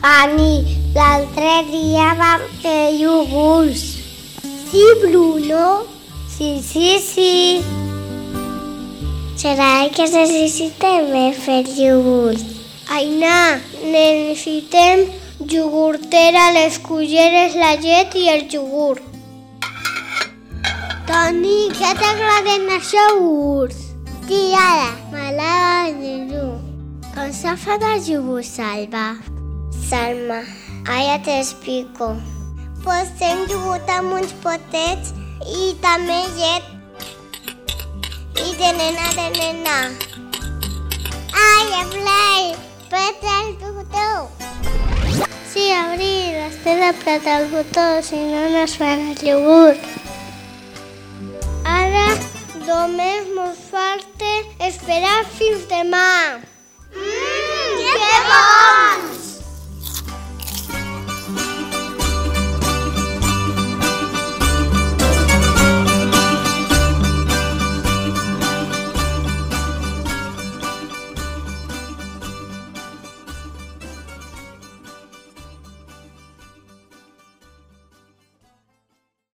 Fanny, l'altre dia vam fer iogurts. Sí, Bruno? Sí. Serà que necessitem fer iogurts? Aina, necessitem iogurtera, les culleres, la llet i el iogurt. Toni, què t'agraden els iogurts? Sí, ara, m'agrada. Com se fa de iogurt, Salva? Salma, ara t'explico. Posem iogurt amb uns potets i també llet. I de nena. Ai, Blai, apreta el botó. Sí, Abril, has d'apretar el botó, si no es farà el iogurt. Ara només mos falta esperar fins demà. Que bo!